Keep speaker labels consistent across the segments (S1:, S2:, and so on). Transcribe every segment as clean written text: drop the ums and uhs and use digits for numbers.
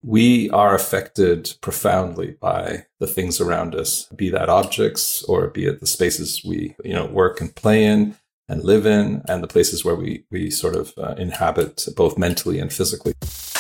S1: we are affected profoundly by the things around us, be that objects or be it the spaces we, work and play in and live in, and the places where we sort of inhabit both mentally and physically.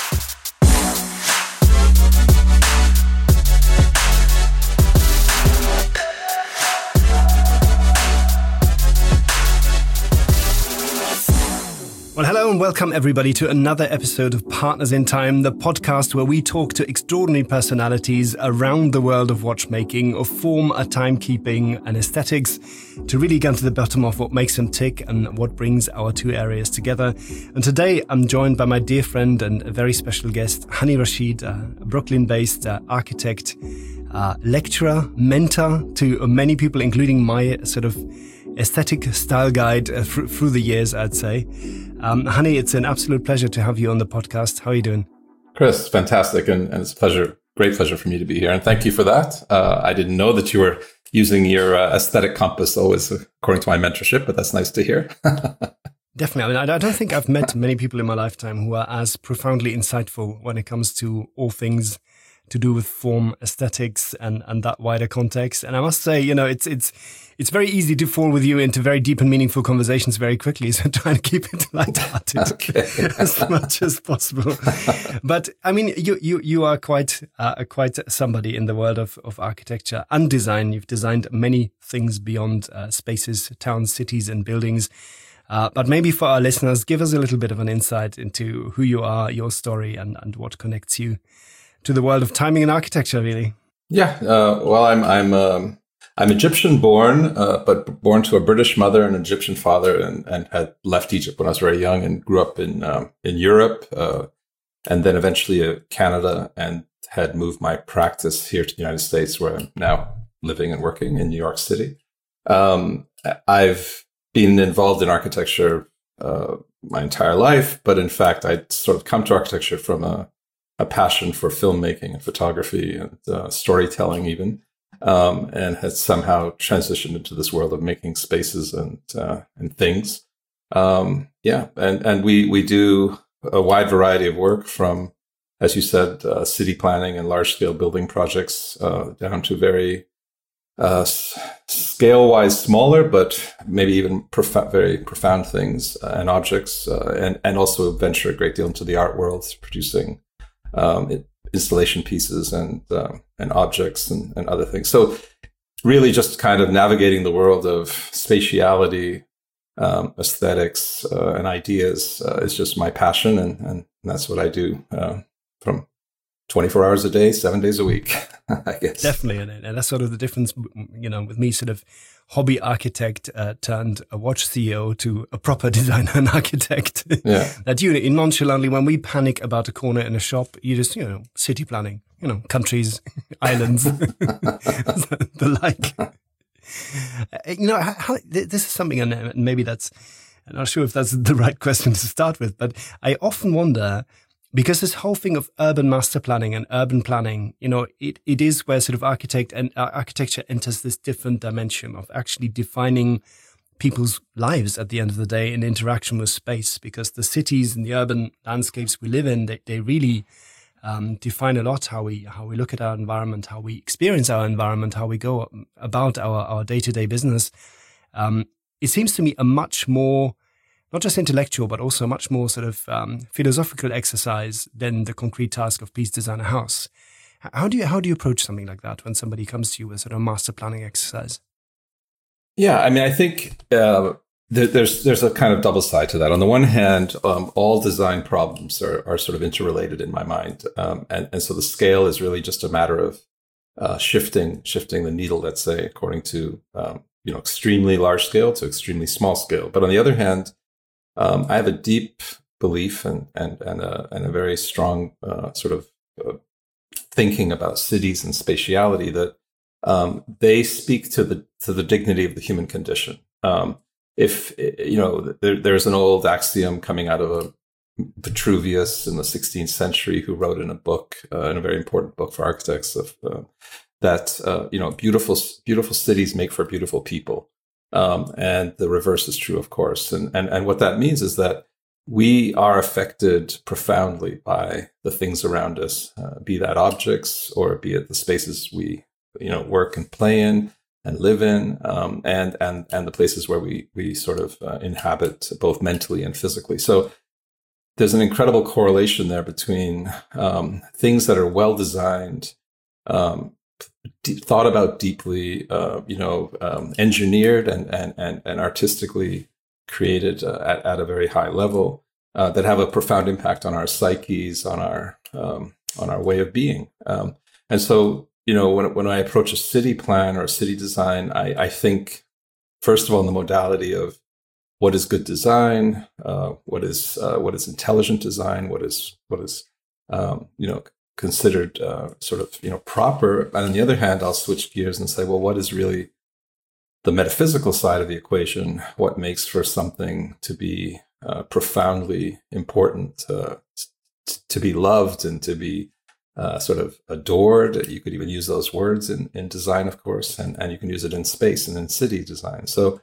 S2: Well, hello and welcome everybody to another episode of Partners in Time, the podcast where we talk to extraordinary personalities around the world of watchmaking, of form, timekeeping and aesthetics to really get to the bottom of what makes them tick and what brings our two areas together. And today I'm joined by my dear friend and a very special guest, Hani Rashid, a Brooklyn-based architect, lecturer, mentor to many people, including my sort of aesthetic style guide through the years, I'd say. Hani, it's an absolute pleasure to have you on the podcast. How are you doing?
S1: Chris, fantastic. And it's a pleasure, great pleasure for me to be here. And thank you for that. I didn't know that you were using your aesthetic compass always according to my mentorship, but that's nice to hear.
S2: Definitely. I mean, I don't think I've met many people in my lifetime who are as profoundly insightful when it comes to all things to do with form, aesthetics, and that wider context. And I must say, it's very easy to fall with you into very deep and meaningful conversations very quickly. So trying to keep it lighthearted as much as possible. But I mean, you are quite somebody in the world of architecture and design. You've designed many things beyond spaces, towns, cities, and buildings. But maybe for our listeners, give us a little bit of an insight into who you are, your story, and what connects you to the world of timing and architecture, really.
S1: Yeah. Well, I'm Egyptian born, but born to a British mother and an Egyptian father, and had left Egypt when I was very young and grew up in Europe, and then eventually Canada, and had moved my practice here to the United States, where I'm now living and working in New York City. I've been involved in architecture my entire life, but in fact, I'd sort of come to architecture from a passion for filmmaking and photography and storytelling even. And has somehow transitioned into this world of making spaces and things. And we do a wide variety of work from, as you said, city planning and large scale building projects, down to very scale wise smaller, but maybe even very profound things and objects, and also venture a great deal into the art world, producing installation pieces and objects and other things. So really just kind of navigating the world of spatiality, aesthetics, and ideas is just my passion. And that's what I do from 24 hours a day, 7 days a week, I guess.
S2: Definitely. And that's sort of the difference, with me sort of hobby architect turned a watch CEO to a proper designer and architect.
S1: Yeah.
S2: That nonchalantly, when we panic about a corner in a shop, you just, city planning, countries, islands, the like. This is something, and maybe I'm not sure if that's the right question to start with, but I often wonder, because this whole thing of urban master planning and urban planning, it is where sort of architecture enters this different dimension of actually defining people's lives at the end of the day in interaction with space, because the cities and the urban landscapes we live in, they really define a lot how we look at our environment, how we experience our environment, how we go about our day-to-day business. It seems to me a much more, not just intellectual, but also much more sort of philosophical exercise than the concrete task of please design a house. How do you approach something like that when somebody comes to you with sort of master planning exercise?
S1: Yeah, I mean, I think there's a kind of double side to that. On the one hand, all design problems are sort of interrelated in my mind, and so the scale is really just a matter of shifting the needle, let's say, according to extremely large scale to extremely small scale. But on the other hand, I have a deep belief and a very strong sort of thinking about cities and spatiality that they speak to the dignity of the human condition. If there's an old axiom coming out of Vitruvius in the 16th century, who wrote in a book, in a very important book for architects, that beautiful cities make for beautiful people. And the reverse is true, of course. And what that means is that we are affected profoundly by the things around us, be that objects or be it the spaces we, work and play in and live in, and the places where we sort of inhabit both mentally and physically. So there's an incredible correlation there between things that are well designed, thought about deeply, engineered and artistically created at a very high level, that have a profound impact on our psyches, on our way of being. And so, when I approach a city plan or a city design, I think first of all in the modality of what is good design, what is intelligent design, what is considered sort of proper. And on the other hand, I'll switch gears and say, well, what is really the metaphysical side of the equation? What makes for something to be profoundly important, to be loved and to be sort of adored? You could even use those words in design, of course, and you can use it in space and in city design. So,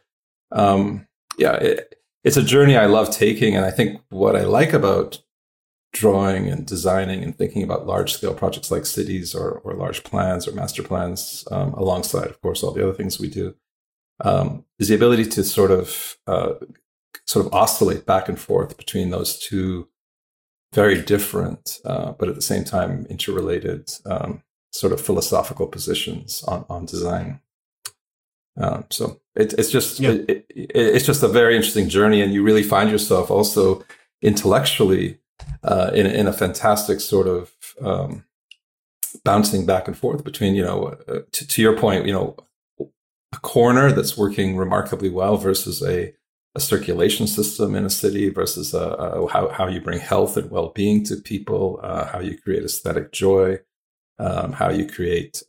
S1: it's a journey I love taking. And I think what I like about drawing and designing and thinking about large scale projects like cities or large plans or master plans, alongside, of course, all the other things we do, is the ability to sort of oscillate back and forth between those two very different, but at the same time interrelated, sort of philosophical positions on design. So it's just a very interesting journey, and you really find yourself also intellectually in a fantastic sort of bouncing back and forth between, to your point, a corner that's working remarkably well versus a circulation system in a city versus how you bring health and well-being to people, how you create aesthetic joy, how you create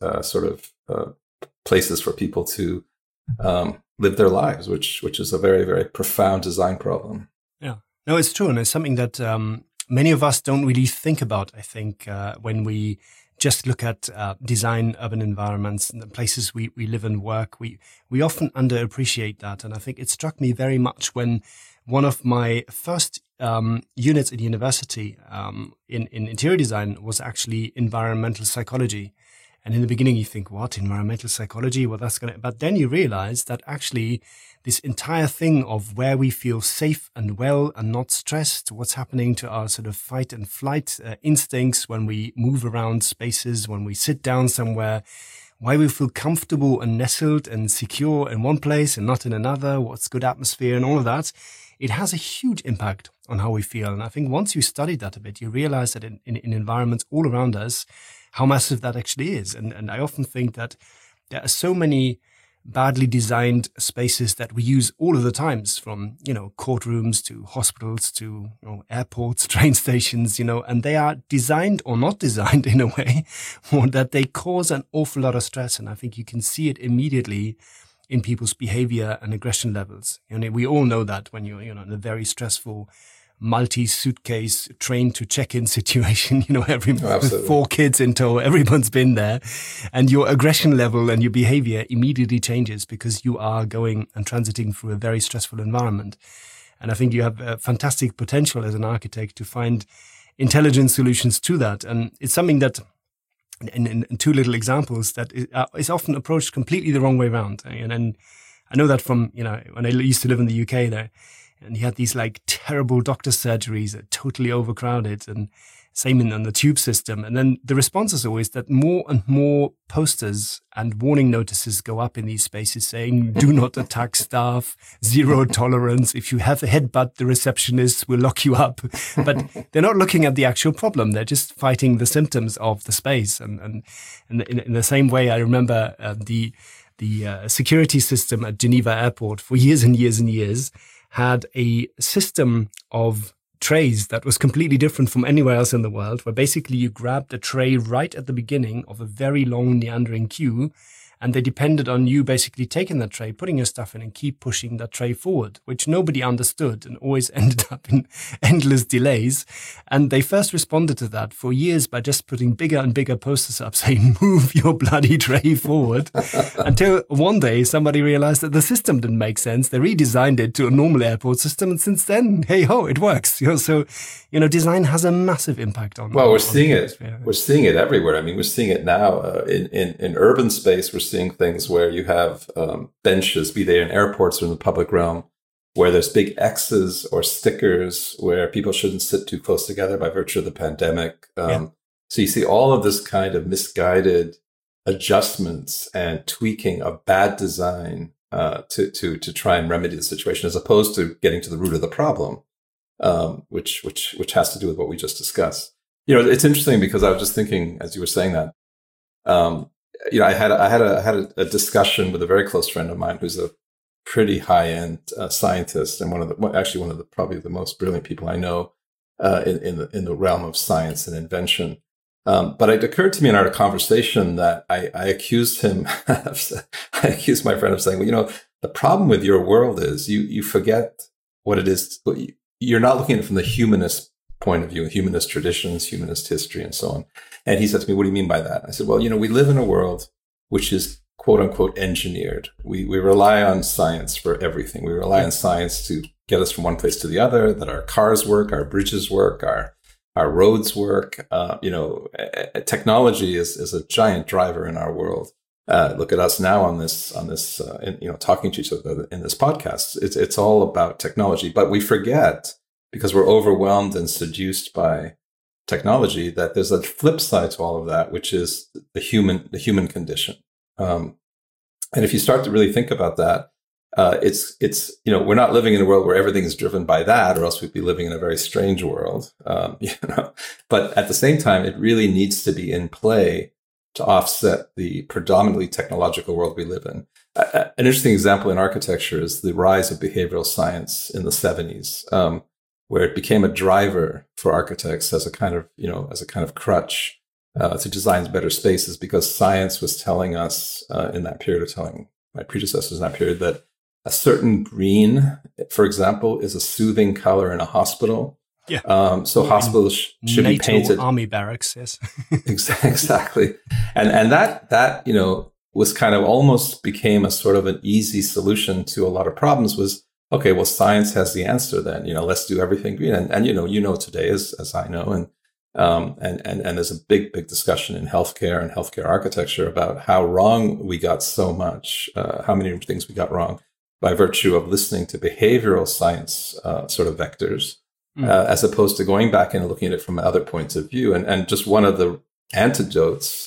S1: places for people to live their lives, which is a very, very profound design problem.
S2: Yeah, no, it's true. And it's something that many of us don't really think about, I think, when we just look at design urban environments and the places we live and work. We often underappreciate that. And I think it struck me very much when one of my first units at university in interior design was actually environmental psychology. And in the beginning, you think, what, environmental psychology? Well, but then you realize that actually this entire thing of where we feel safe and well and not stressed, what's happening to our sort of fight and flight instincts when we move around spaces, when we sit down somewhere, why we feel comfortable and nestled and secure in one place and not in another, what's good atmosphere and all of that, it has a huge impact on how we feel. And I think once you study that a bit, you realize that in environments all around us, how massive that actually is. And I often think that there are so many badly designed spaces that we use all of the times, from, courtrooms to hospitals to airports, train stations, and they are designed or not designed in a way or that they cause an awful lot of stress. And I think you can see it immediately in people's behavior and aggression levels. We all know that when you're, in a very stressful multi-suitcase train to check-in situation, with 4 kids in tow, everyone's been there, and your aggression level and your behavior immediately changes because you are going and transiting through a very stressful environment. And I think you have a fantastic potential as an architect to find intelligent solutions to that. And it's something that, in 2 little examples, that is often approached completely the wrong way around. And I know that from, when I used to live in the UK there, and you had these terrible doctor surgeries that totally overcrowded, and same on the tube system. And then the response is always that more and more posters and warning notices go up in these spaces saying, do not attack staff, 0 tolerance. If you have a headbutt, the receptionist will lock you up. But they're not looking at the actual problem. They're just fighting the symptoms of the space. And in the same way, I remember the security system at Geneva Airport for years and years and years had a system of trays that was completely different from anywhere else in the world, where basically you grabbed a tray right at the beginning of a very long meandering queue, And they depended on you basically taking that tray, putting your stuff in and keep pushing that tray forward, which nobody understood and always ended up in endless delays. And they first responded to that for years by just putting bigger and bigger posters up saying, move your bloody tray forward. Until one day somebody realized that the system didn't make sense. They redesigned it to a normal airport system. And since then, hey ho, it works. So, design has a massive impact on.
S1: Well, we're seeing it. We're seeing it everywhere. I mean, we're seeing it now in urban space. We're seeing things where you have benches, be they in airports or in the public realm, where there's big X's or stickers where people shouldn't sit too close together by virtue of the pandemic. So you see all of this kind of misguided adjustments and tweaking of bad design to try and remedy the situation, as opposed to getting to the root of the problem, which has to do with what we just discussed. It's interesting because I was just thinking as you were saying that. I had a discussion with a very close friend of mine who's a pretty high-end scientist and one of the probably the most brilliant people I know in the realm of science and invention. But it occurred to me in our conversation that I accused him, I accused my friend of saying, well, the problem with your world is you forget what it is. You're not looking at it from the humanist point of view, humanist traditions, humanist history, and so on. And he said to me, what do you mean by that? I said, well, we live in a world which is quote unquote engineered. We rely on science for everything. We rely on science to get us from one place to the other, that our cars work, our bridges work, our roads work. Technology is a giant driver in our world. Look at us now on this, talking to each other in this podcast. It's all about technology, but we forget, because we're overwhelmed and seduced by technology, that there's a flip side to all of that, which is the human condition. And if you start to really think about that, we're not living in a world where everything is driven by that, or else we'd be living in a very strange world. But at the same time, it really needs to be in play to offset the predominantly technological world we live in. An interesting example in architecture is the rise of behavioral science in the 70s. Where it became a driver for architects as a kind of crutch to design better spaces, because science was telling us in that period, telling my predecessors in that period, that a certain green, for example, is a soothing color in a hospital. Yeah. So hospitals should be painted.
S2: Army barracks, yes.
S1: Exactly. And that was kind of almost became a sort of an easy solution to a lot of problems. Was, okay, well, science has the answer then, let's do everything green. And today, as I know, and there's a big discussion in healthcare and healthcare architecture about how wrong we got so much, how many things we got wrong by virtue of listening to behavioral science, sort of vectors, as opposed to going back and looking at it from other points of view. And just one of the antidotes,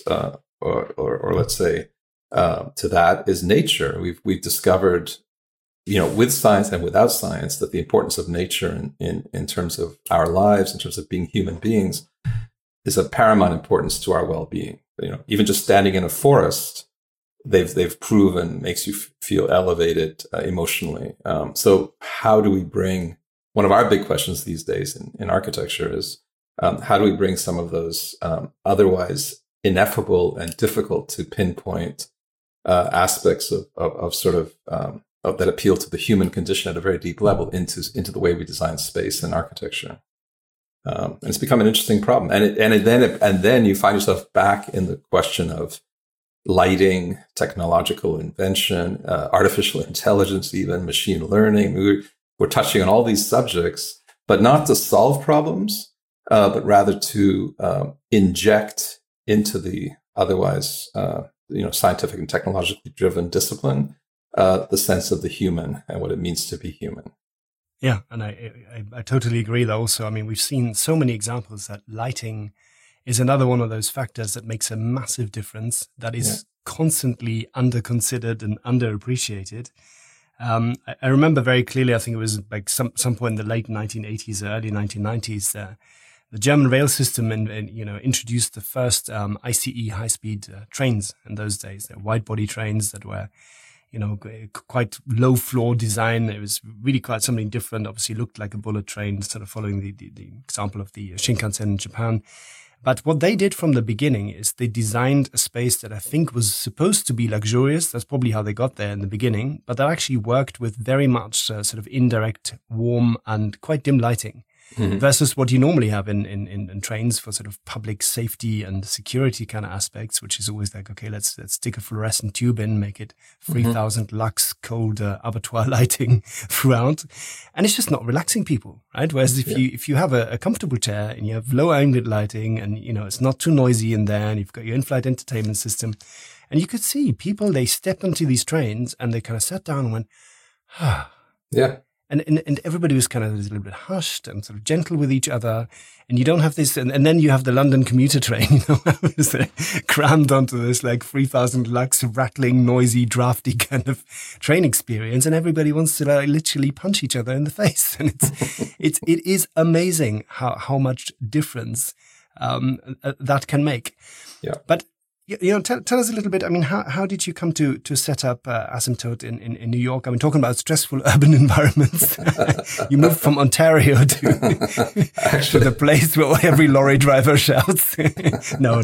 S1: or let's say, to that is nature. We've discovered, with science and without science, that the importance of nature in terms of our lives, in terms of being human beings, is of paramount importance to our well-being. Even just standing in a forest, they've proven makes you feel elevated emotionally. So how do we bring, one of our big questions these days in architecture is, how do we bring some of those otherwise ineffable and difficult to pinpoint aspects of sort of that appeal to the human condition at a very deep level into the way we design space and architecture, and it's become an interesting problem. And then you find yourself back in the question of lighting, technological invention, artificial intelligence, even machine learning. We're touching on all these subjects, but not to solve problems, but rather to inject into the otherwise scientific and technologically driven discipline the sense of the human and what it means to be human.
S2: Yeah, and I totally agree though also. I mean, we've seen so many examples that lighting is another one of those factors that makes a massive difference, that is constantly under-considered and underappreciated. I remember very clearly, I think it was like some point in the late 1980s, early 1990s, the German rail system introduced the first ICE high-speed trains in those days. They're wide-body trains that were quite low floor design. It was really quite something different. Obviously looked like a bullet train, sort of following the example of the Shinkansen in Japan. But what they did from the beginning is they designed a space that I think was supposed to be luxurious. That's probably how they got there in the beginning. But they actually worked with very much sort of indirect, warm and quite dim lighting. Versus what you normally have in trains for sort of public safety and security kind of aspects, which is always like, okay, let's stick a fluorescent tube in, make it 3000 lux cold abattoir lighting throughout. And it's just not relaxing people, right? Whereas if you have a comfortable chair and you have low ambient lighting and, you know, it's not too noisy in there and you've got your in-flight entertainment system, and you could see people, they stepped onto these trains and they kind of sat down and went,
S1: yeah.
S2: And everybody was kind of a little bit hushed and sort of gentle with each other. And you don't have this, and then you have the London commuter train, you know, crammed onto this like 3000 lux, rattling, noisy, drafty kind of train experience. And everybody wants to literally punch each other in the face. And it is amazing how much difference that can make.
S1: Yeah.
S2: But you know, tell us a little bit. I mean, how did you come to set up Asymptote in New York? I mean, talking about stressful urban environments. You moved from Ontario to the place where every lorry driver shouts. No.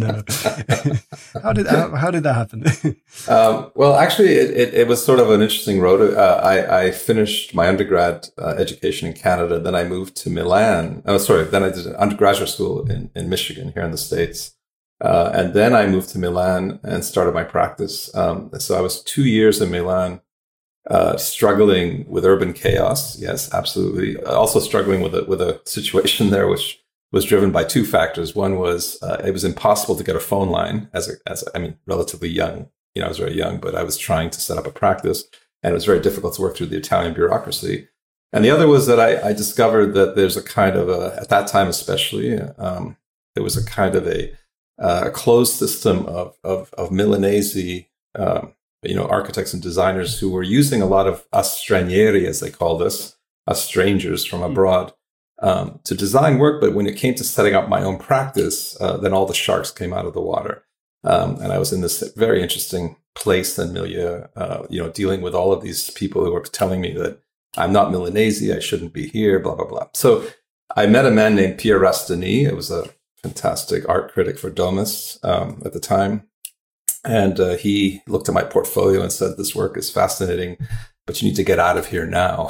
S2: How did that happen?
S1: Well, actually, it was sort of an interesting road. I finished my undergrad education in Canada. Then I moved to Milan. Then I did an undergraduate school in Michigan here in the States. And then I moved to Milan and started my practice. So I was 2 years in Milan, struggling with urban chaos. Yes, absolutely. Also struggling with a situation there, which was driven by two factors. One was, it was impossible to get a phone line I mean, relatively young. You know, I was very young, but I was trying to set up a practice and it was very difficult to work through the Italian bureaucracy. And the other was that I discovered that there's a kind of at that time especially, there was a kind of a closed system of Milanese, architects and designers who were using a lot of us stranieri, as they called us strangers from abroad, to design work. But when it came to setting up my own practice, then all the sharks came out of the water. And I was in this very interesting place and milieu, dealing with all of these people who were telling me that I'm not Milanese, I shouldn't be here, blah, blah, blah. So I met a man named Pier Rastani. It was a fantastic art critic for Domus at the time. And he looked at my portfolio and said, this work is fascinating, but you need to get out of here now.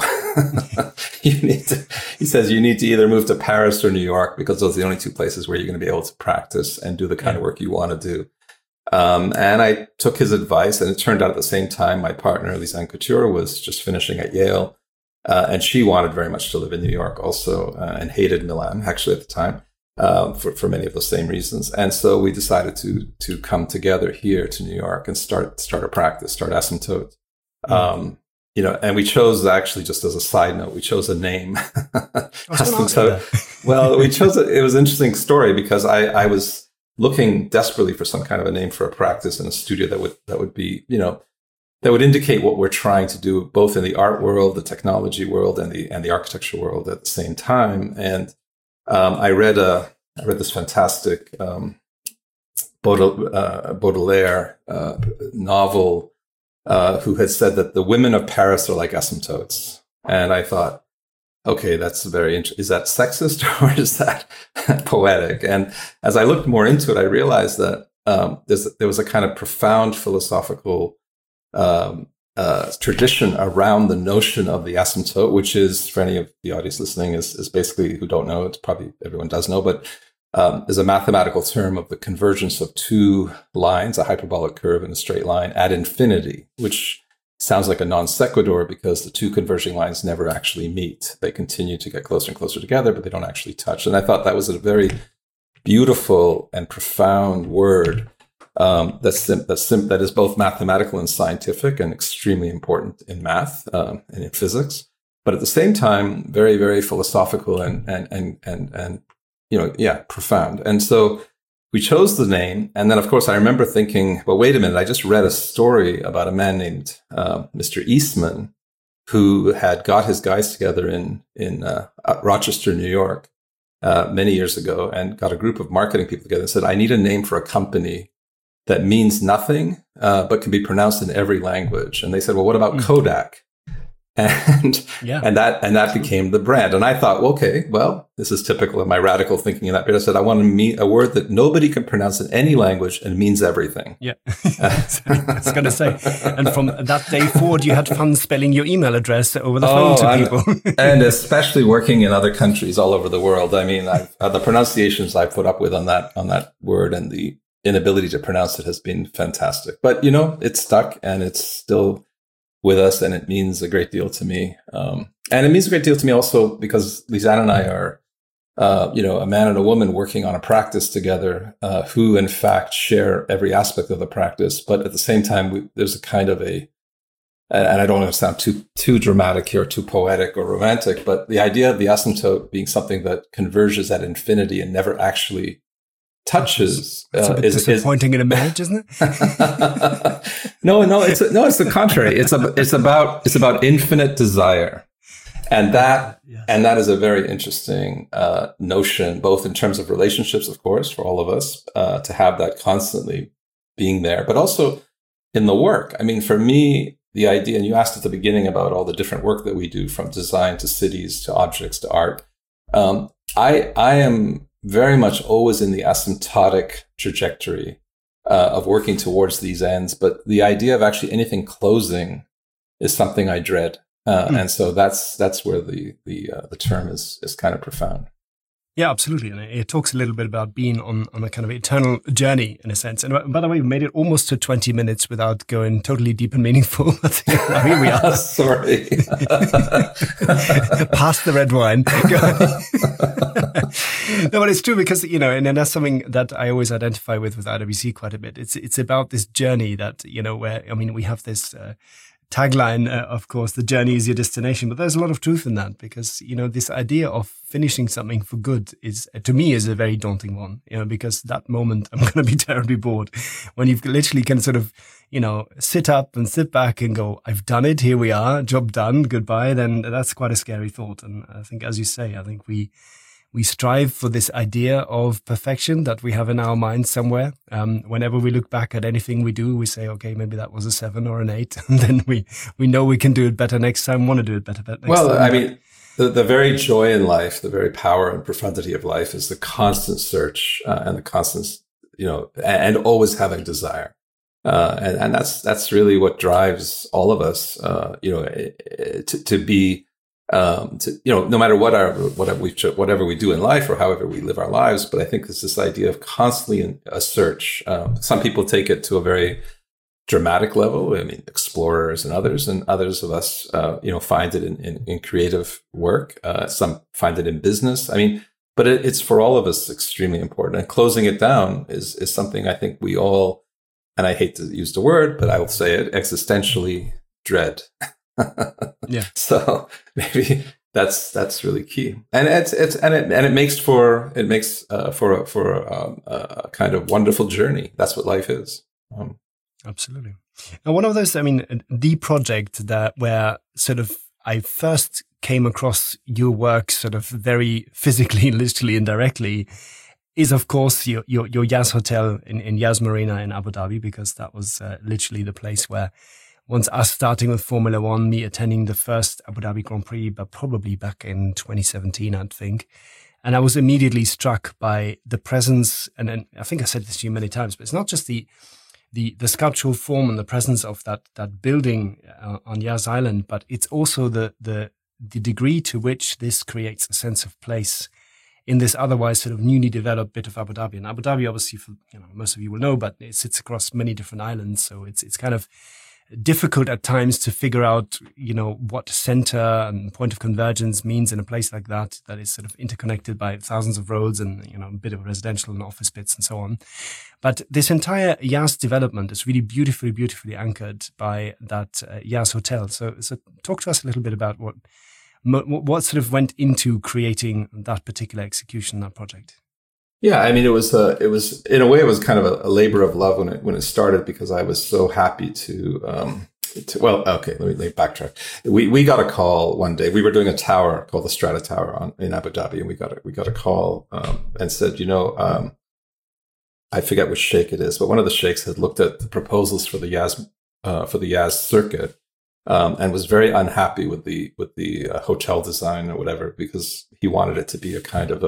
S1: He says, you need to either move to Paris or New York because those are the only two places where you're going to be able to practice and do the kind of work you want to do. And I took his advice, and it turned out at the same time, my partner, Lisanne Couture, was just finishing at Yale. And she wanted very much to live in New York also, and hated Milan, actually, at the time. For many of the same reasons. And so we decided to come together here to New York and start a practice, start Asymptote. And we chose, actually, just as a side note, we chose a name. Asymptote. Well, we chose it. It was an interesting story because I was looking desperately for some kind of a name for a practice in a studio that would be, that would indicate what we're trying to do, both in the art world, the technology world, and the architecture world at the same time. And I read this fantastic Baudelaire novel, who had said that the women of Paris are like asymptotes, and I thought, okay, that's very interesting. Is that sexist or is that poetic? And as I looked more into it, I realized that there was a kind of profound philosophical tradition around the notion of the asymptote, which is, for any of the audience listening, is basically, who don't know, it's probably everyone does know, but is a mathematical term of the convergence of two lines, a hyperbolic curve and a straight line, at infinity, which sounds like a non sequitur because the two converging lines never actually meet. They continue to get closer and closer together, but they don't actually touch. And I thought that was a very beautiful and profound word. That is both mathematical and scientific and extremely important in math and in physics, but at the same time, very, very philosophical and profound. And so we chose the name. And then, of course, I remember thinking, well, wait a minute, I just read a story about a man named Mr. Eastman, who had got his guys together in Rochester, New York, many years ago, and got a group of marketing people together and said, I need a name for a company that means nothing, but can be pronounced in every language. And they said, well, what about Kodak? And
S2: Yeah.
S1: and that became the brand. And I thought, well, okay, well, this is typical of my radical thinking in that period. I said, I want to mean a word that nobody can pronounce in any language and means everything.
S2: Yeah. I was going to say. And from that day forward, you had fun spelling your email address over the phone to people.
S1: And especially working in other countries all over the world. I mean, the pronunciations I put up with on that word and the inability to pronounce it has been fantastic. But, it stuck and it's still with us, and it means a great deal to me. And it means a great deal to me also because Lisanne and I are, a man and a woman working on a practice together, who in fact share every aspect of the practice. But at the same time, there's a kind of and I don't want to sound too dramatic here, too poetic or romantic, but the idea of the asymptote being something that converges at infinity and never actually touches
S2: it's a bit disappointing in a marriage, isn't
S1: it? No, it's the contrary. It's about infinite desire, and that is a very interesting notion, both in terms of relationships, of course, for all of us to have that constantly being there, but also in the work. I mean, for me, the idea, and you asked at the beginning about all the different work that we do, from design to cities to objects to art. I am very much always in the asymptotic trajectory of working towards these ends. But the idea of actually anything closing is something I dread. And so that's where the term is kind of profound.
S2: Yeah, absolutely. And it talks a little bit about being on a kind of eternal journey in a sense. And by the way, we made it almost to 20 minutes without going totally deep and meaningful. But here we are.
S1: Sorry.
S2: Past the red wine. No, but it's true because, and that's something that I always identify with IWC quite a bit. It's about this journey that, where, we have this, tagline, of course, the journey is your destination. But there's a lot of truth in that because, this idea of finishing something for good to me, is a very daunting one, because that moment I'm going to be terribly bored when you've literally can sort of, sit up and sit back and go, I've done it. Here we are. Job done. Goodbye. Then that's quite a scary thought. And I think, as you say, I think we strive for this idea of perfection that we have in our minds somewhere. Whenever we look back at anything we do, we say, okay, maybe that was a 7 or an 8. And then we know we can do it better next time, want to do it better next time.
S1: Well, I mean, the very joy in life, the very power and profundity of life is the constant search and the constant, and always having desire. And that's really what drives all of us, to be, no matter whatever we do in life or however we live our lives. But I think it's this idea of constantly in a search. Some people take it to a very dramatic level. I mean, explorers and others of us, find it in creative work. Some find it in business. I mean, but it's for all of us extremely important. And closing it down is something I think we all, and I hate to use the word, but I will say it, existentially dread.
S2: Yeah.
S1: So maybe that's really key, and it makes for a kind of wonderful journey. That's what life is.
S2: Absolutely. Now, one of those, the project where sort of I first came across your work sort of very physically, literally, indirectly, is of course your Yas Hotel in Yas Marina in Abu Dhabi, because that was literally the place where, once us starting with Formula One, me attending the first Abu Dhabi Grand Prix, but probably back in 2017, I think. And I was immediately struck by the presence, and I think I said this to you many times, but it's not just the sculptural form and the presence of that building on Yas Island, but it's also the degree to which this creates a sense of place in this otherwise sort of newly developed bit of Abu Dhabi. And Abu Dhabi, obviously, most of you will know, but it sits across many different islands, so it's kind of difficult at times to figure out, what center and point of convergence means in a place like that is sort of interconnected by thousands of roads and, a bit of residential and office bits and so on. But this entire Yas development is really beautifully, beautifully anchored by that Yas Hotel. So talk to us a little bit about what sort of went into creating that particular execution, that project.
S1: Yeah, I mean, it was in a way, it was kind of a labor of love when it started, because I was so happy to let me backtrack. We got a call one day. We were doing a tower called the Strata Tower in Abu Dhabi, and we got a call and said, I forget which sheikh it is, but one of the sheikhs had looked at the proposals for the Yas circuit, and was very unhappy with the hotel design or whatever, because he wanted it to be a kind of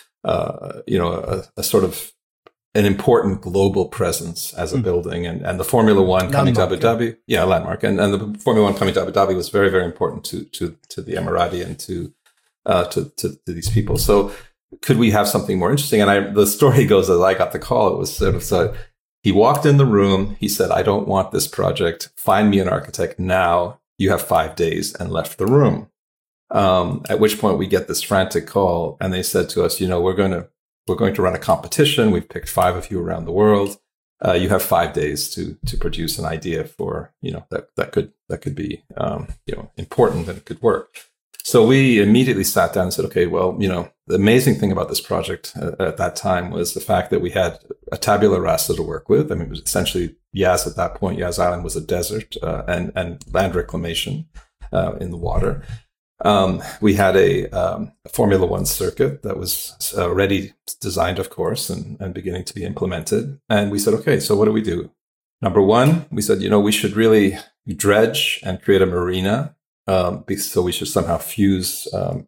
S1: a sort of an important global presence as a building, and the Formula One coming to Abu Dhabi, landmark, and the Formula One coming to Abu Dhabi was very, very important to the Emirati and to these people. So could we have something more interesting? And the story goes, as I got the call, it was sort of so. He walked in the room. He said, "I don't want this project. Find me an architect now. You have 5 days," and left the room. At which point we get this frantic call, and they said to us, we're going to run a competition. We've picked 5 of you around the world. You have 5 days to produce an idea for, that could be, important and it could work. So we immediately sat down and said, okay, well, the amazing thing about this project at that time was the fact that we had a tabula rasa to work with. I mean, it was essentially Yas at that point. Yas Island was a desert and land reclamation in the water. We had a Formula One circuit that was already designed, of course, and beginning to be implemented. And we said, okay, so what do we do? Number one, we said, we should really dredge and create a marina. So we should somehow fuse,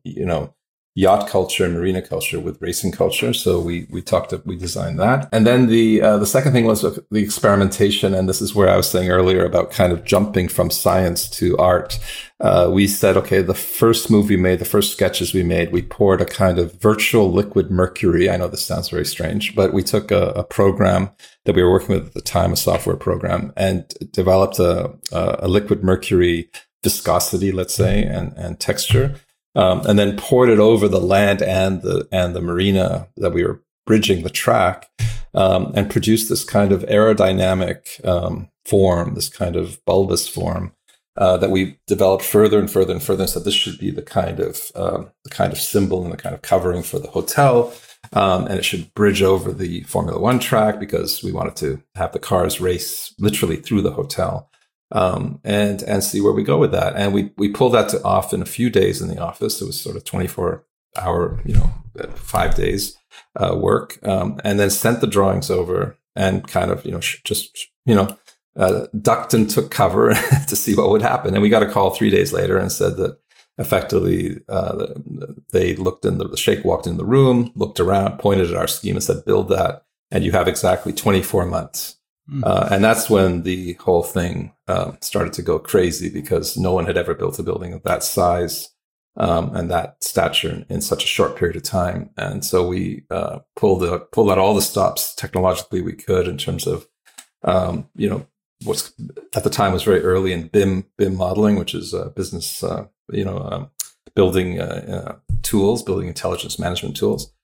S1: yacht culture and marina culture with racing culture. So we designed that. And then the second thing was the experimentation. And this is where I was saying earlier about kind of jumping from science to art. We said, okay, the first move we made, the first sketches we made, we poured a kind of virtual liquid mercury. I know this sounds very strange, but we took a program that we were working with at the time, a software program, and developed a liquid mercury viscosity, let's say, and texture, and then poured it over the land and the marina that we were bridging the track, and produced this kind of aerodynamic form, this kind of bulbous form that we developed further and further and further, and said this should be the kind of symbol and the kind of covering for the hotel, and it should bridge over the Formula One track because we wanted to have the cars race literally through the hotel. And see where we go with that. And we pulled that off in a few days in the office. It was sort of 24-hour, 5 days work, and then sent the drawings over and kind of, ducked and took cover to see what would happen. And we got a call 3 days later and said that effectively they the sheikh walked in the room, looked around, pointed at our scheme and said, build that. And you have exactly 24 months. And that's when the whole thing started to go crazy, because no one had ever built a building of that size and that stature in such a short period of time. And so we pulled out all the stops technologically we could in terms of, what's at the time was very early in BIM modeling, which is business, building tools, building intelligence management tools,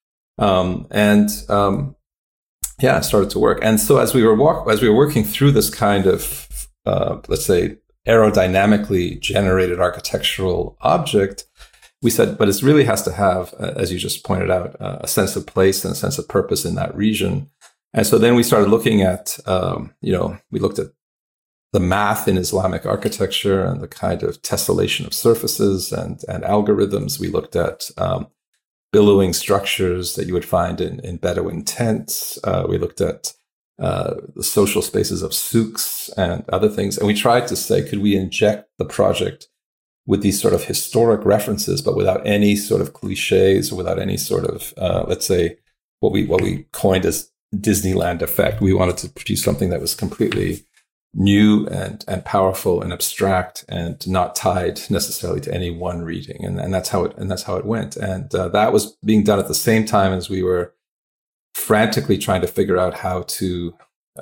S1: it started to work. And so as we were working through this kind of, let's say, aerodynamically generated architectural object, we said, but it really has to have, as you just pointed out, a sense of place and a sense of purpose in that region. And so then we started looking at, we looked at the math in Islamic architecture and the kind of tessellation of surfaces and algorithms. We looked at billowing structures that you would find in Bedouin tents. We looked at the social spaces of souks and other things. And we tried to say, could we inject the project with these sort of historic references, but without any sort of cliches, or without any sort of, let's say, what we coined as Disneyland effect. We wanted to produce something that was completely new and powerful and abstract and not tied necessarily to any one reading. And that's how it went. And that was being done at the same time as we were frantically trying to figure out how to,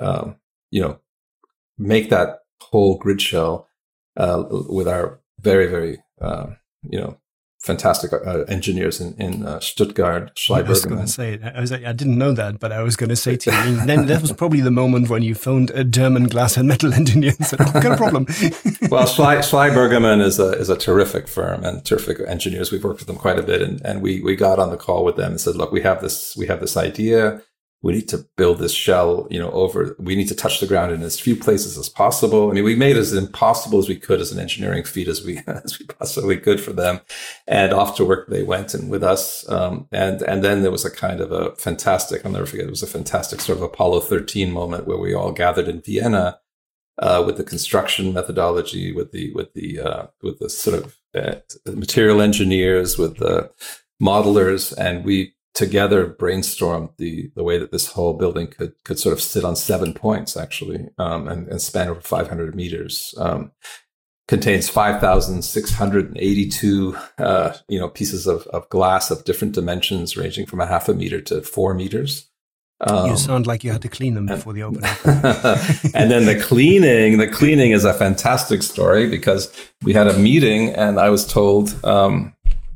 S1: make that whole grid shell with our very, very, fantastic engineers in Stuttgart, Schley Bergermann.
S2: I was going to say, I didn't know that, but I was going to say to you, then that was probably the moment when you phoned a German glass and metal engineer and said, got a problem.
S1: Well, Schley Bergermann is a terrific firm and terrific engineers. We've worked with them quite a bit, and we got on the call with them and said, look, we have this idea. We need to build this shell, we need to touch the ground in as few places as possible. I mean, we made it as impossible as we could as an engineering feat as we possibly could for them. And off to work they went, and with us. And then there was a kind of a fantastic, I'll never forget, it was a fantastic sort of Apollo 13 moment where we all gathered in Vienna, with the construction methodology, with the sort of material engineers, with the modelers, and we together brainstormed the way that this whole building could sort of sit on 7 points, actually, and span over 500 meters. Contains 5,682 pieces of glass of different dimensions, ranging from 0.5 meter to 4 meters.
S2: You sound like you had to clean them before the opening.
S1: And then the cleaning is a fantastic story, because we had a meeting and I was told, to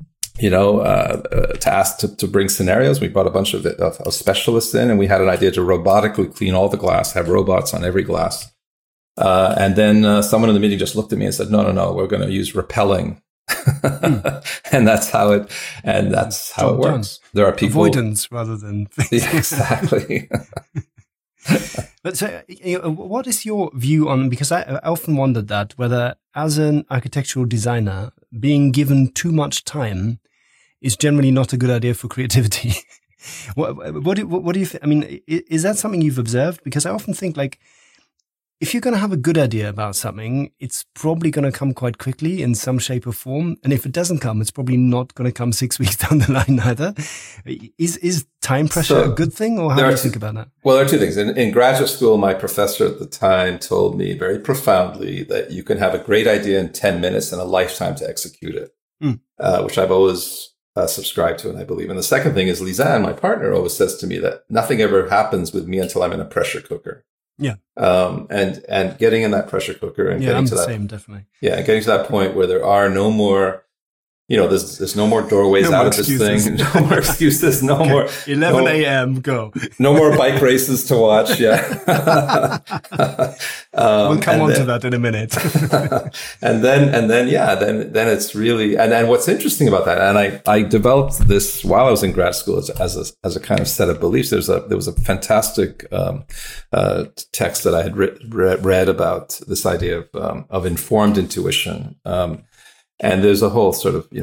S1: ask to bring scenarios. We brought a bunch of specialists in, and we had an idea to robotically clean all the glass, have robots on every glass. And then someone in the meeting just looked at me and said, no, we're going to use repelling. And that's how it works.
S2: Done.
S1: There are people
S2: avoidance rather than
S1: yeah, exactly.
S2: But so, what is your view on? Because I often wondered that whether, as an architectural designer, being given too much time is generally not a good idea for creativity. What do you think? I mean, is that something you've observed? Because I often think, like, if you're going to have a good idea about something, it's probably going to come quite quickly in some shape or form. And if it doesn't come, it's probably not going to come 6 weeks down the line either. Is time pressure a good thing, or how do you think about that?
S1: Well, there are two things. In graduate school, my professor at the time told me very profoundly that you can have a great idea in 10 minutes and a lifetime to execute it, which I've always subscribed to and I believe. And the second thing is Lisanne, my partner, always says to me that nothing ever happens with me until I'm in a pressure cooker.
S2: Yeah.
S1: And getting in that pressure cooker and getting
S2: I'm
S1: to
S2: the
S1: that,
S2: same, definitely.
S1: Yeah, getting to that point where there are no more, there's no more doorways out of this thing, no more excuses, no more
S2: 11 a.m. go.
S1: No more bike races to watch. Yeah.
S2: We'll come on to that in a minute.
S1: and then it's really, and what's interesting about that, and I developed this while I was in grad school as a kind of set of beliefs. There was a fantastic text that I had read about this idea of informed intuition. And there's a whole set of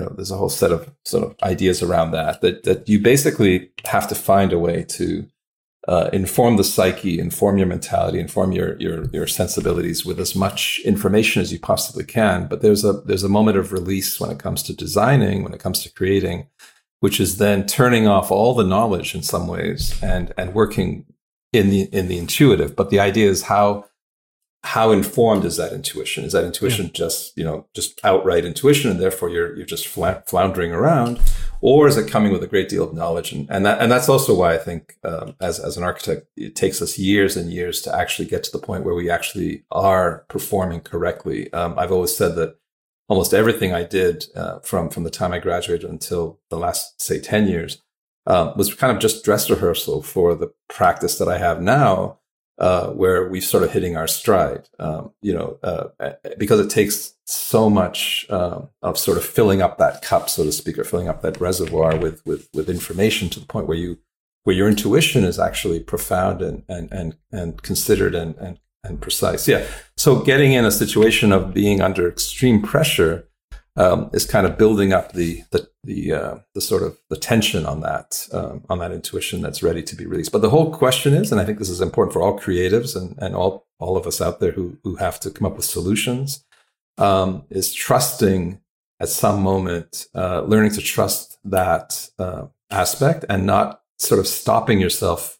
S1: ideas around that you basically have to find a way to inform the psyche, inform your mentality, inform your sensibilities with as much information as you possibly can. But there's a moment of release when it comes to designing, when it comes to creating, which is then turning off all the knowledge in some ways and working in the intuitive. But the idea is how informed is that intuition? Is that intuition just outright intuition, and therefore you're just floundering around, or is it coming with a great deal of knowledge? And that's also why I think as an architect, it takes us years and years to actually get to the point where we actually are performing correctly. I've always said that almost everything I did from the time I graduated until the last, say, 10 years was kind of just dress rehearsal for the practice that I have now. Where we're sort of hitting our stride, because it takes so much of sort of filling up that cup, so to speak, or filling up that reservoir with information to the point where your intuition is actually profound and considered and precise. Yeah. So getting in a situation of being under extreme pressure is kind of building up the sort of the tension on that intuition that's ready to be released. But the whole question is, and I think this is important for all creatives and all of us out there who have to come up with solutions, is trusting at some moment, learning to trust that aspect and not sort of stopping yourself,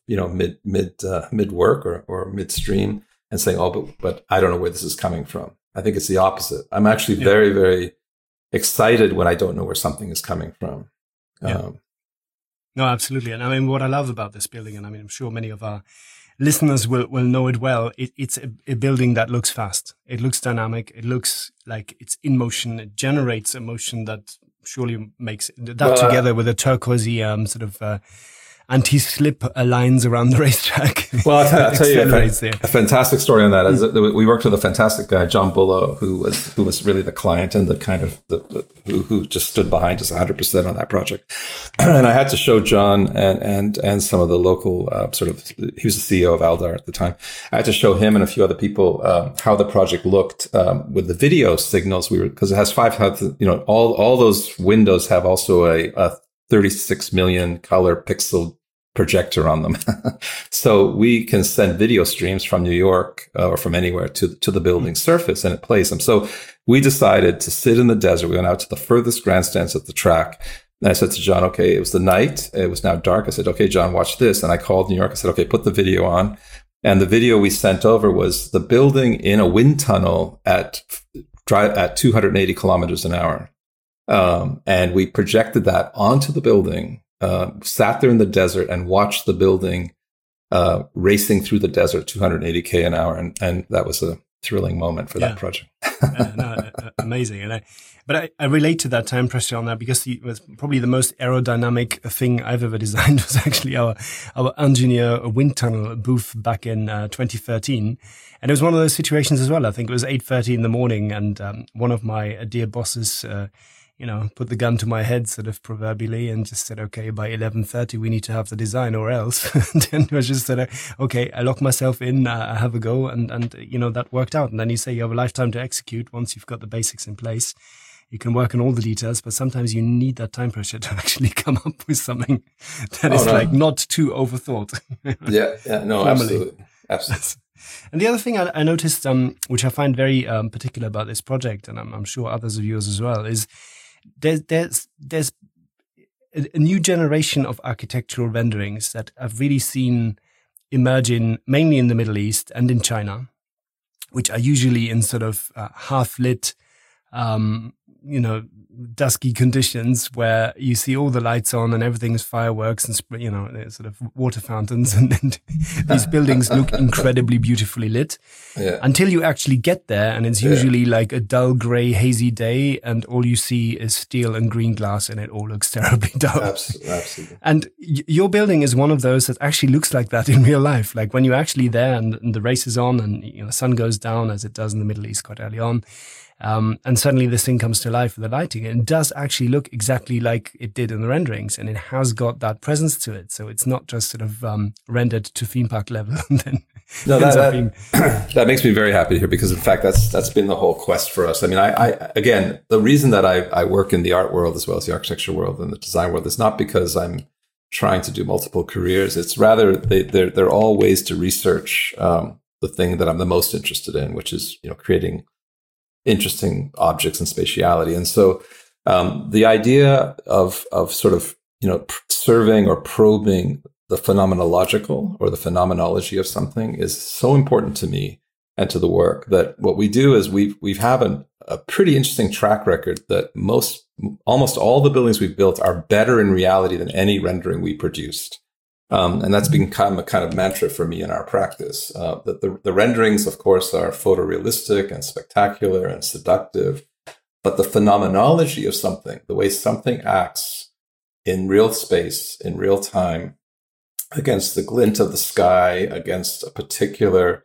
S1: mid work or midstream and saying, oh, but I don't know where this is coming from. I think it's the opposite. I'm actually very, very excited when I don't know where something is coming from.
S2: No, absolutely. And I mean, what I love about this building, and I mean, I'm sure many of our listeners will know it well. It's a building that looks fast. It looks dynamic. It looks like it's in motion. It generates a motion that surely makes that together with a turquoisey sort of anti-slip lines around the racetrack.
S1: Well, I'll tell you a fantastic story on that. We worked with a fantastic guy, John Bullough, who was really the client and the kind of who just stood behind us 100% on that project. And I had to show John and some of the local he was the CEO of Aldar at the time. I had to show him and a few other people how the project looked with the video signals. Because it has all those windows have also a 36 million color pixel projector on them. So we can send video streams from New York or from anywhere to the building surface, and it plays them. So we decided to sit in the desert. We went out to the furthest grandstands at the track. And I said to John, okay, it was the night. It was now dark. I said, okay, John, watch this. And I called New York. I said, okay, put the video on. And the video we sent over was the building in a wind tunnel at 280 kilometers an hour. And we projected that onto the building, sat there in the desert and watched the building racing through the desert 280K an hour. And that was a thrilling moment for that project.
S2: Amazing. But I relate to that time pressure on that, because it was probably the most aerodynamic thing I've ever designed was actually our engineer wind tunnel booth back in 2013. And it was one of those situations as well. I think it was 8:30 in the morning, and one of my dear bosses put the gun to my head, sort of proverbially, and just said, okay, by 11:30, we need to have the design or else. And then I just said, okay, I lock myself in, I have a go. And that worked out. And then you say you have a lifetime to execute. Once you've got the basics in place, you can work on all the details, but sometimes you need that time pressure to actually come up with something that is like not too overthought.
S1: Absolutely.
S2: And the other thing I noticed, which I find very particular about this project, and I'm sure others of yours as well, is there's a new generation of architectural renderings that I've really seen emerge mainly in the Middle East and in China, which are usually in sort of half-lit, dusky conditions where you see all the lights on and everything is fireworks and, sort of water fountains. And these buildings look incredibly beautifully lit until you actually get there. And it's usually like a dull, gray, hazy day. And all you see is steel and green glass, and it all looks terribly dull.
S1: Absolutely.
S2: And your building is one of those that actually looks like that in real life. Like when you're actually there and the race is on and the sun goes down, as it does in the Middle East quite early on. And suddenly this thing comes to life with the lighting, and it does actually look exactly like it did in the renderings, and it has got that presence to it. So it's not just sort of rendered to theme park level. And then
S1: that makes me very happy to hear, because in fact that's been the whole quest for us. I mean, again, the reason that I work in the art world as well as the architecture world and the design world is not because I'm trying to do multiple careers. It's rather they're all ways to research the thing that I'm the most interested in, which is creating interesting objects and spatiality. And so the idea of sort of surveying or probing the phenomenological or the phenomenology of something is so important to me and to the work, that what we do is we've have a pretty interesting track record that almost all the buildings we've built are better in reality than any rendering we produced. And that's become a kind of mantra for me in our practice, that the renderings, of course, are photorealistic and spectacular and seductive, but the phenomenology of something, the way something acts in real space, in real time, against the glint of the sky, against a particular,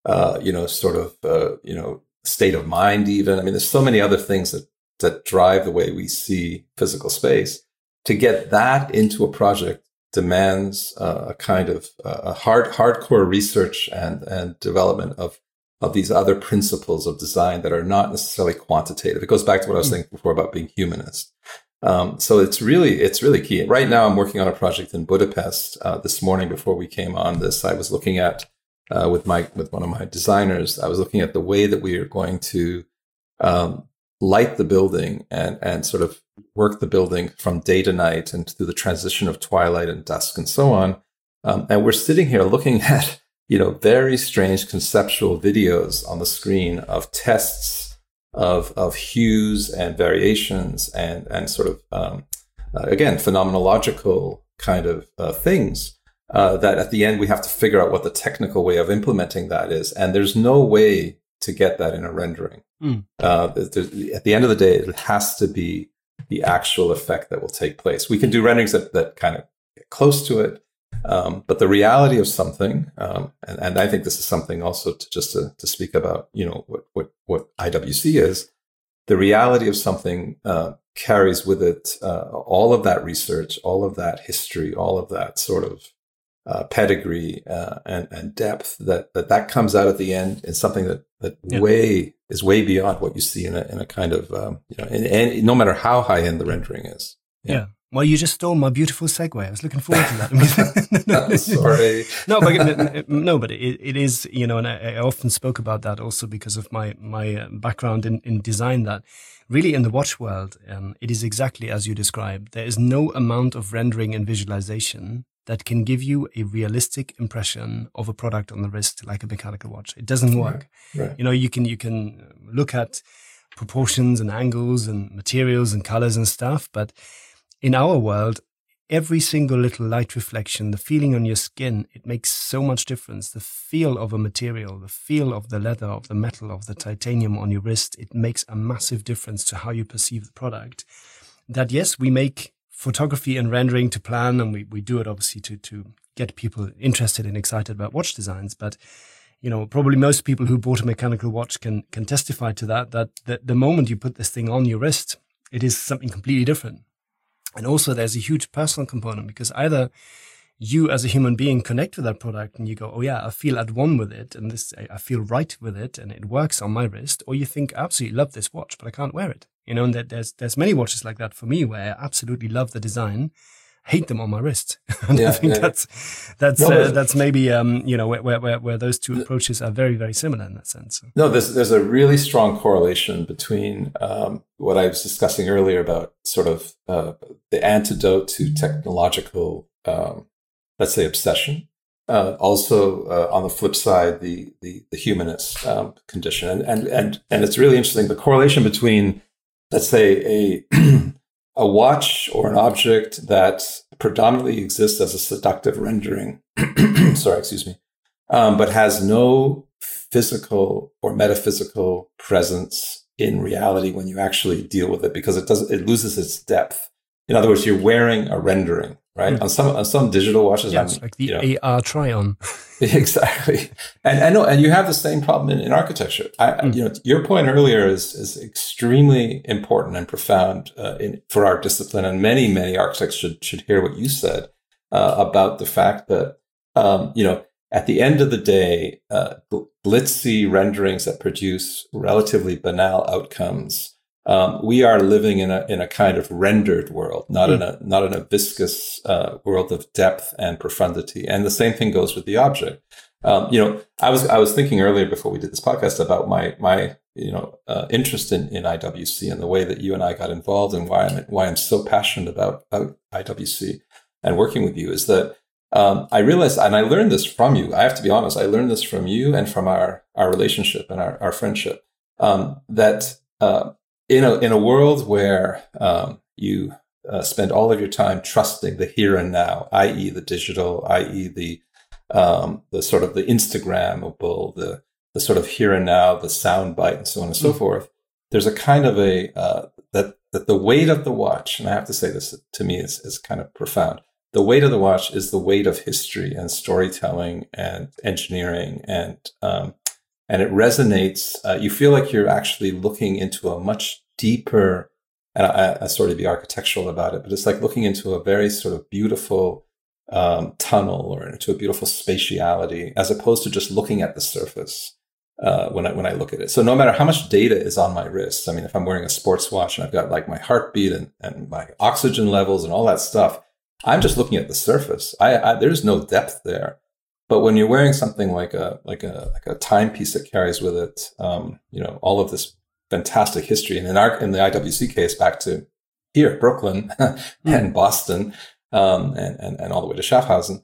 S1: state of mind even. I mean, there's so many other things that drive the way we see physical space. To get that into a project demands a kind of hardcore research and development of these other principles of design that are not necessarily quantitative. It goes back to what I was saying before about being humanist. So it's really key. Right now, I'm working on a project in Budapest. This morning, before we came on this, I was looking at with one of my designers. I was looking at the way that we are going to light the building and sort of work the building from day to night and through the transition of twilight and dusk and so on. And we're sitting here looking at, very strange conceptual videos on the screen of tests of hues and variations and sort of, again, phenomenological kind of things that at the end we have to figure out what the technical way of implementing that is. And there's no way to get that in a rendering. At the end of the day, it has to be the actual effect that will take place. We can do renderings that kind of get close to it, but the reality of something, and I think this is something also to speak about, what IWC is. The reality of something carries with it all of that research, all of that history, all of that sort of pedigree and depth that comes out at the end in something that is way beyond what you see in a kind of and no matter how high end the rendering is.
S2: Yeah. Well, you just stole my beautiful segue. I was looking forward to that.
S1: Sorry.
S2: But it is, and I often spoke about that also because of my background in design, that really in the watch world, it is exactly as you described. There is no amount of rendering and visualization that can give you a realistic impression of a product on the wrist like a mechanical watch. It doesn't work.
S1: Right.
S2: You can look at proportions and angles and materials and colors and stuff, but in our world, every single little light reflection, the feeling on your skin, it makes so much difference. The feel of a material, the feel of the leather, of the metal, of the titanium on your wrist, it makes a massive difference to how you perceive the product. That, yes, we make photography and rendering to plan, and we do it obviously to get people interested and excited about watch designs. But, probably most people who bought a mechanical watch can testify to that the moment you put this thing on your wrist, it is something completely different. And also there's a huge personal component, because either you as a human being connect with that product and you go, oh yeah, I feel at one with it, and I feel right with it and it works on my wrist, or you think I absolutely love this watch, but I can't wear it. And there's many watches like that for me where I absolutely love the design, hate them on my wrist. And I think that's maybe, where those two approaches are very, very similar in that sense.
S1: No, there's a really strong correlation between what I was discussing earlier about sort of the antidote to technological, let's say, obsession. Also, on the flip side, the humanist condition, and it's really interesting, the correlation between, let's say, a watch or an object that predominantly exists as a seductive rendering, but has no physical or metaphysical presence in reality when you actually deal with it, because it loses its depth. In other words, you're wearing a rendering, right? On some digital watches,
S2: like the AR try-on.
S1: Exactly, and you have the same problem in architecture. Your point earlier is extremely important and profound for our discipline, and many architects should hear what you said about the fact that at the end of the day, glitzy renderings that produce relatively banal outcomes. We are living in a kind of rendered world, not in a viscous world of depth and profundity. And the same thing goes with the object. I was thinking earlier before we did this podcast about my interest in IWC and the way that you and I got involved, and why I'm so passionate about IWC and working with you, is that I realized, and I learned this from you. I have to be honest, I learned this from you and from our relationship and our friendship, that in a world where you spend all of your time trusting the here and now, i.e. the digital, i.e. the sort of the Instagrammable, the sort of here and now, the sound bite, and so on and so forth. There's a kind of that the weight of the watch, and I have to say this to me is kind of profound. The weight of the watch is the weight of history and storytelling and engineering, and it resonates. You feel like you're actually looking into a much deeper, and I sort of be architectural about it, but it's like looking into a very sort of beautiful tunnel, or into a beautiful spatiality, as opposed to just looking at the surface when I look at it. So no matter how much data is on my wrist, I mean, if I'm wearing a sports watch and I've got like my heartbeat and my oxygen levels and all that stuff, I'm just looking at the surface. There's no depth there. But when you're wearing something like a timepiece that carries with it, all of this fantastic history, and in the IWC case, back to here, Brooklyn and Boston, and all the way to Schaffhausen,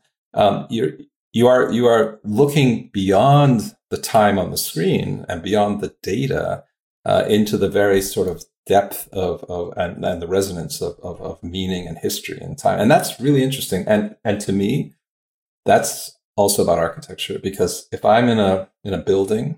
S1: you are looking beyond the time on the screen and beyond the data into the very sort of depth and the resonance of meaning and history and time, and that's really interesting. And to me, that's also about architecture, because if I'm in a building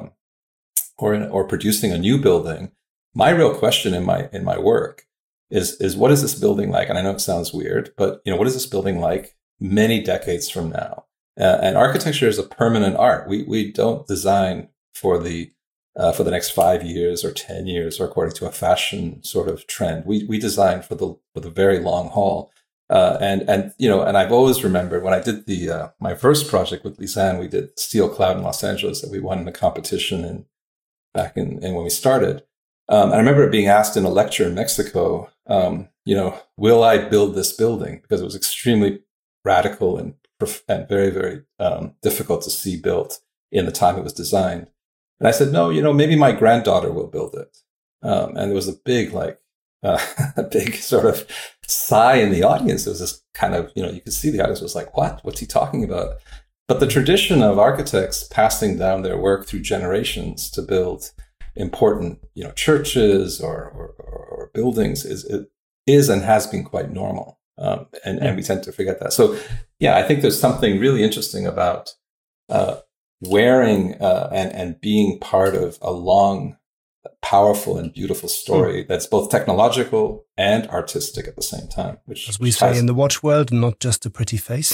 S1: or producing a new building, my real question in my work is what is this building like? And I know it sounds weird, but what is this building like many decades from now? And architecture is a permanent art. We don't design for the next 5 years or 10 years, or according to a fashion sort of trend. We design for the very long haul. And I've always remembered when I did my first project with Lisanne, we did Steel Cloud in Los Angeles that we won in a competition back in when we started. And I remember being asked in a lecture in Mexico, will I build this building? Because it was extremely radical and very, very difficult to see built in the time it was designed. And I said, no, maybe my granddaughter will build it. And there was a big, a big sort of sigh in the audience. It was this kind of, you could see the audience was like, what's he talking about? But the tradition of architects passing down their work through generations to build important, churches or buildings is and has been quite normal. And we tend to forget that. So, yeah, I think there's something really interesting about wearing and being part of a long, powerful and beautiful story that's both technological and artistic at the same time. Which,
S2: as we say in the watch world, not just a pretty face.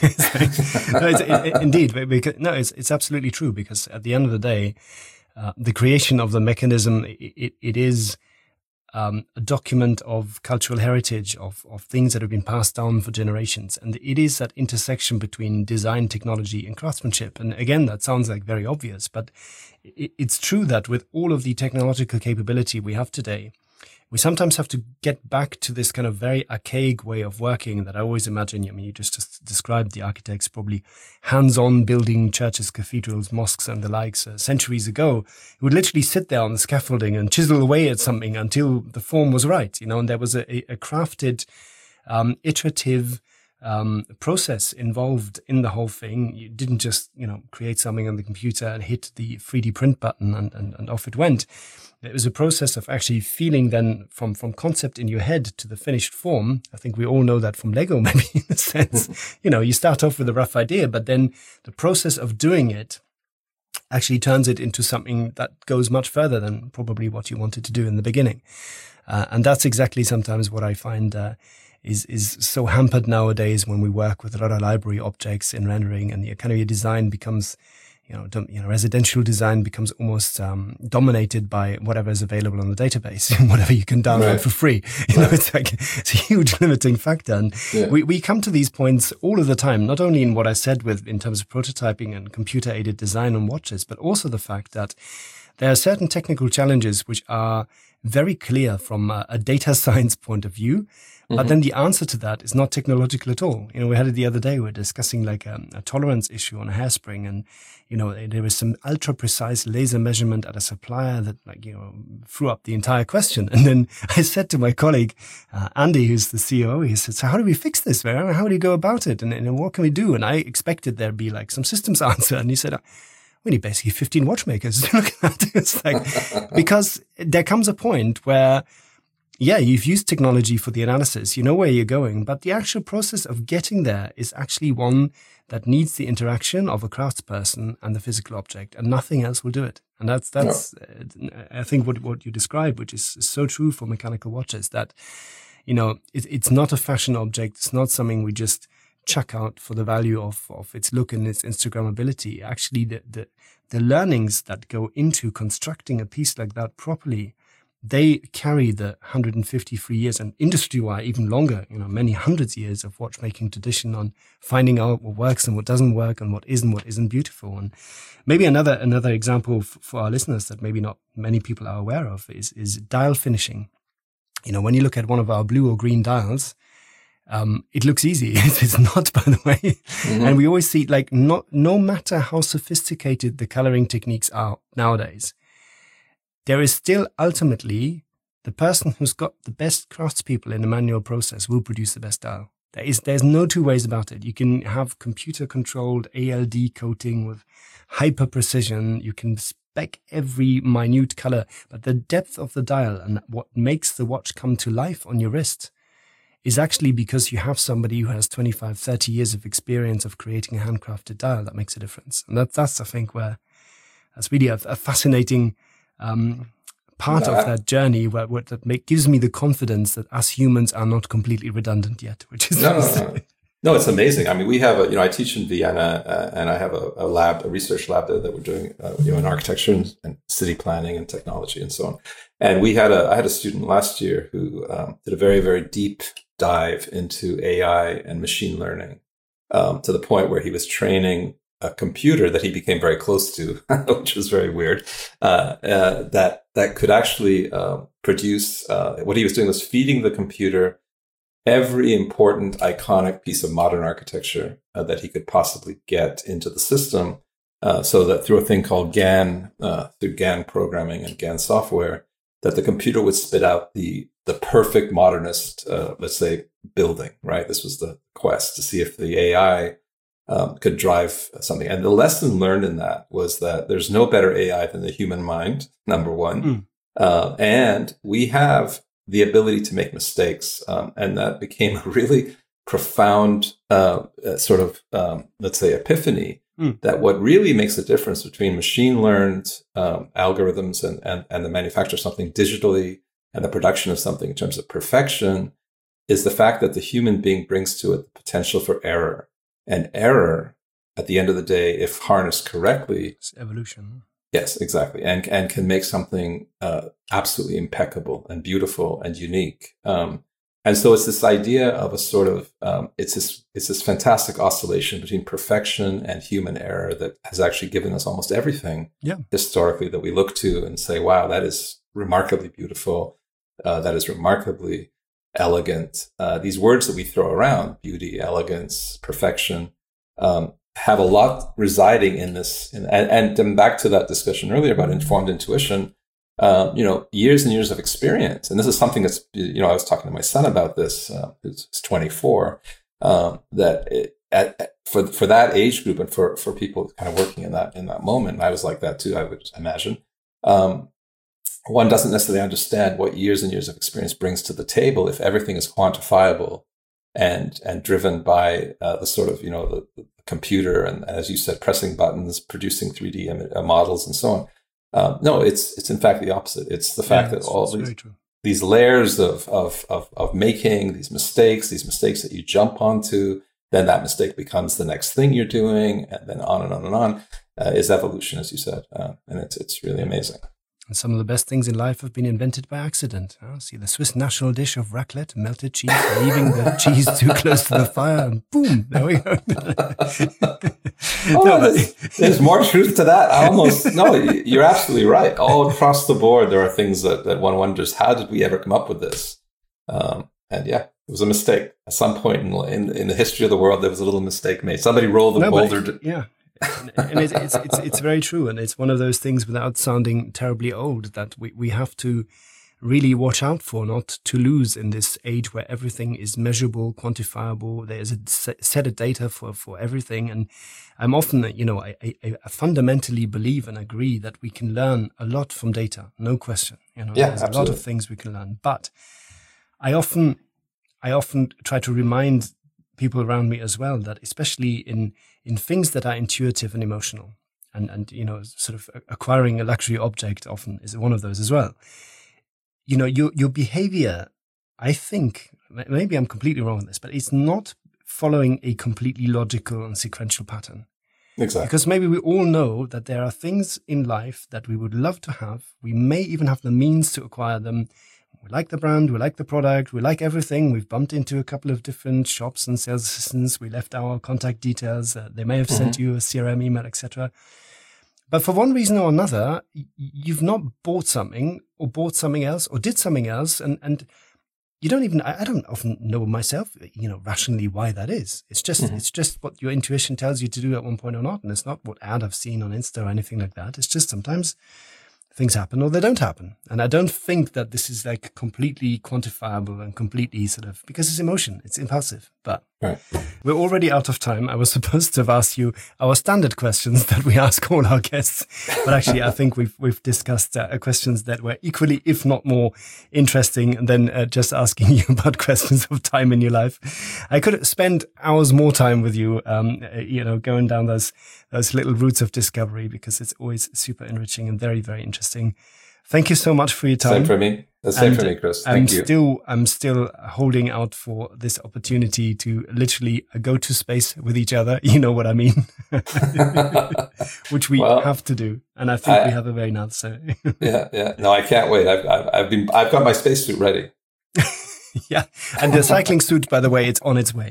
S2: Indeed, it's absolutely true, because at the end of the day, the creation of the mechanism, it is a document of cultural heritage, of things that have been passed down for generations. And it is that intersection between design, technology, and craftsmanship. And again, that sounds like very obvious, but it's true that with all of the technological capability we have today, we sometimes have to get back to this kind of very archaic way of working that I always imagine. I mean, you just described the architects probably hands-on building churches, cathedrals, mosques, and the likes centuries ago. He would literally sit there on the scaffolding and chisel away at something until the form was right, and there was a crafted, iterative process involved in the whole thing. You didn't just, create something on the computer and hit the 3D print button and off it went. It was a process of actually feeling then from concept in your head to the finished form. I think we all know that from Lego, maybe, in a sense. You start off with a rough idea, but then the process of doing it actually turns it into something that goes much further than probably what you wanted to do in the beginning. And that's exactly sometimes what I find is so hampered nowadays when we work with a lot of library objects in rendering, and your design becomes, residential design becomes almost dominated by whatever is available on the database, whatever you can download for free. It's a huge limiting factor. And we come to these points all of the time, not only in what I said in terms of prototyping and computer aided design on watches, but also the fact that there are certain technical challenges which are very clear from a data science point of view. But then the answer to that is not technological at all. We had it the other day. We were discussing a tolerance issue on a hairspring, and there was some ultra precise laser measurement at a supplier that threw up the entire question. And then I said to my colleague Andy, who's the CEO, he said, "So how do we fix this? How do you go about it? And what can we do?" And I expected there'd be some systems answer, and he said, "We need basically 15 watchmakers." Look at that. It's because there comes a point where, you've used technology for the analysis, you know where you're going, but the actual process of getting there is actually one that needs the interaction of a craftsperson and the physical object, and nothing else will do it. And that's I think what you described, which is so true for mechanical watches, that, it's not a fashion object. It's not something we just chuck out for the value of its look and its Instagrammability. Actually, the learnings that go into constructing a piece like that properly, they carry the 153 years, and industry-wide even longer, many hundreds of years of watchmaking tradition on finding out what works and what doesn't work, and what isn't beautiful. And maybe another example for our listeners that maybe not many people are aware of is dial finishing. When you look at one of our blue or green dials, it looks easy. It's not, by the way. And we always see, no matter how sophisticated the coloring techniques are nowadays, there is still ultimately the person who's got the best craftspeople in a manual process will produce the best dial. There's no two ways about it. You can have computer controlled ALD coating with hyper precision. You can spec every minute color, but the depth of the dial and what makes the watch come to life on your wrist is actually because you have somebody who has 25, 30 years of experience of creating a handcrafted dial that makes a difference. And that's I think, where that's really a fascinating part of that journey that gives me the confidence that us humans are not completely redundant yet, which is
S1: no, it's amazing. I mean, we have I teach in Vienna, and I have a research lab there that we're doing in architecture and city planning and technology and so on. And I had a student last year who did a very, very deep dive into AI and machine learning to the point where he was training a computer that he became very close to, which was very weird, that could actually produce, what he was doing was feeding the computer every important iconic piece of modern architecture that he could possibly get into the system, so that through a thing called GAN, through GAN programming and GAN software, that the computer would spit out the perfect modernist, let's say, building, right? This was the quest to see if the AI could drive something. And the lesson learned in that was that there's no better AI than the human mind, number one. And we have the ability to make mistakes. And that became a really profound sort of, let's say, epiphany, that what really makes a difference between machine learned algorithms and the manufacture of something digitally and the production of something in terms of perfection is the fact that the human being brings to it the potential for error. And error, at the end of the day, if harnessed correctly,
S2: it's evolution.
S1: Yes, exactly. And can make something absolutely impeccable and beautiful and unique. And so it's this idea of a sort of, it's this fantastic oscillation between perfection and human error that has actually given us almost everything historically that we look to and say, wow, that is remarkably beautiful. That is remarkably elegant. These words that we throw around, beauty, elegance, perfection, have a lot residing in this. And back to that discussion earlier about informed intuition, years and years of experience. And this is something that's, I was talking to my son about this, who's 24, that for that age group and for people kind of working in that moment, and I was like that too, I would imagine, one doesn't necessarily understand what years and years of experience brings to the table if everything is quantifiable and driven by the sort of, the computer and, as you said, pressing buttons, producing 3D models and so on. No, it's in fact the opposite. It's the fact that all these layers of making these mistakes that you jump onto, then that mistake becomes the next thing you're doing, and then on and on and on, is evolution, as you said. And it's really amazing.
S2: And some of the best things in life have been invented by accident. See the Swiss national dish of raclette, melted cheese, leaving the cheese too close to the fire, and boom, there we go.
S1: There's more truth to that. You're absolutely right. All across the board, there are things that one wonders, how did we ever come up with this? And yeah, it was a mistake. At some point in the history of the world, there was a little mistake made. Somebody rolled the boulder.
S2: And it's very true, and it's one of those things, without sounding terribly old, that we have to really watch out for, not to lose in this age where everything is measurable, quantifiable. There's a set of data for everything, and I'm often, I fundamentally believe and agree that we can learn a lot from data, no question. There's
S1: absolutely.
S2: a lot of things we can learn, but I often try to remind people around me as well that, especially in things that are intuitive and emotional, and sort of acquiring a luxury object often is one of those as well. Your behavior, I think, maybe I'm completely wrong on this, but it's not following a completely logical and sequential pattern.
S1: Exactly.
S2: Because maybe we all know that there are things in life that we would love to have. We may even have the means to acquire them. We like the brand, we like the product, we like everything. We've bumped into a couple of different shops and sales assistants. We left our contact details. They may have sent you a CRM email, etc. But for one reason or another, you've not bought something or bought something else or did something else. And you don't even, I don't often know myself, rationally why that is. It's just what your intuition tells you to do at one point or not. And it's not what ad I've seen on Insta or anything like that. It's just sometimes things happen or they don't happen. And I don't think that this is like completely quantifiable and completely sort of, because it's emotion, it's impulsive. But we're already out of time. I was supposed to have asked you our standard questions that we ask all our guests. But actually, I think we've discussed questions that were equally, if not more interesting than just asking you about questions of time in your life. I could spend hours more time with you, going down those little routes of discovery, because it's always super enriching and very, very interesting. Thank you so much for your time.
S1: Same for me. Same for me, Chris. Thank you. I'm still holding out for this opportunity to literally go to space with each other. You know what I mean? Which we have to do, and I think we have a very nice. So yeah. No, I can't wait. I've got my spacesuit ready.
S2: Yeah. And the cycling suit, by the way, it's on its way.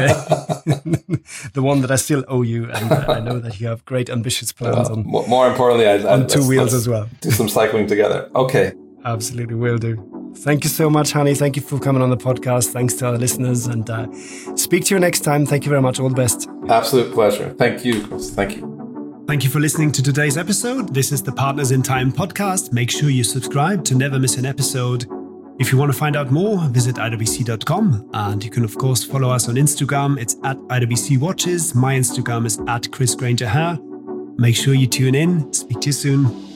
S2: The one that I still owe you. And I know that you have great ambitious plans on.
S1: More importantly,
S2: on two wheels as well.
S1: Do some cycling together. Okay.
S2: Absolutely, will do. Thank you so much, Hani. Thank you for coming on the podcast. Thanks to our listeners, and speak to you next time. Thank you very much. All the best.
S1: Absolute pleasure. Thank you, Chris. Thank you.
S2: Thank you for listening to today's episode. This is the Partners in Time podcast. Make sure you subscribe to never miss an episode. If you want to find out more, visit iwc.com. And you can, of course, follow us on Instagram. It's at IWC Watches. My Instagram is at Chris Granger Hair. Make sure you tune in. Speak to you soon.